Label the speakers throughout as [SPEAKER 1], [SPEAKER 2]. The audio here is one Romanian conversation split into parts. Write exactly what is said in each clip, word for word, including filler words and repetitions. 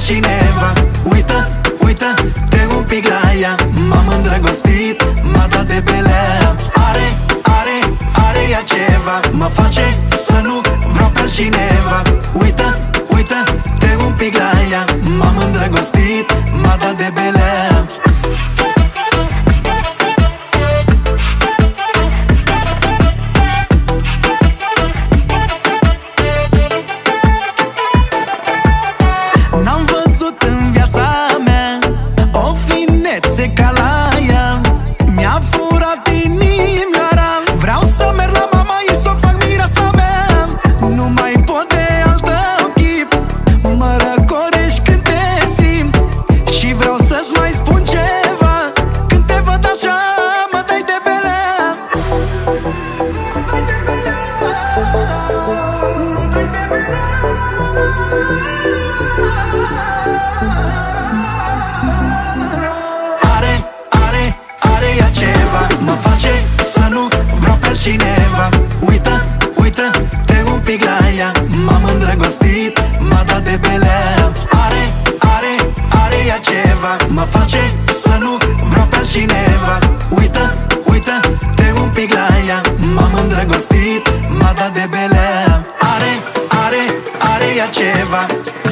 [SPEAKER 1] altcineva. Uită, uită, te un pic la ea. M-am îndrăgostit, m-a dat de belea. Are, are, are ea ceva, mă face să nu vreau pe altcineva. Uită, uită, te un pic la ea. M-am îndrăgostit, m-a dat de belea. N-am văzut în viața mea o finețe ca la ea. Mi-a furat inimioara. Vreau să merg la mama ei să o fac mireasa mea. Nu mai pot de altă chip. Mă răcorești când te simt. Și vreau să-ți mai spun ceva. Când te văd așa, mă dai de belea. Mă dai de belea. Mă dai de belea. Are, are, are ea ceva, mă face să nu vreau pe altcineva. Uită, uită, te un pic la ea. M-am îndrăgostit, m-a dat de belea. Are, are, are ea ceva, mă face să nu vreau pe altcineva. Uită, uită, te un pic la ea. M-am îndrăgostit, m-a dat de belea. Are, are, are ea ceva.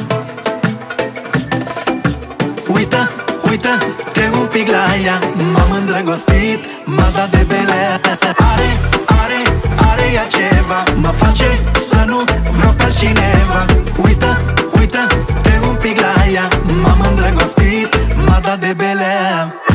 [SPEAKER 1] Uită, uită, te un pic la ea. M-am îndrăgostit, m-a dat de belea. Are, are, are ea ceva, mă face să nu vreau pe altcineva. Uită, uită, te un pic la ea. M-am îndrăgostit, m-a dat de belea.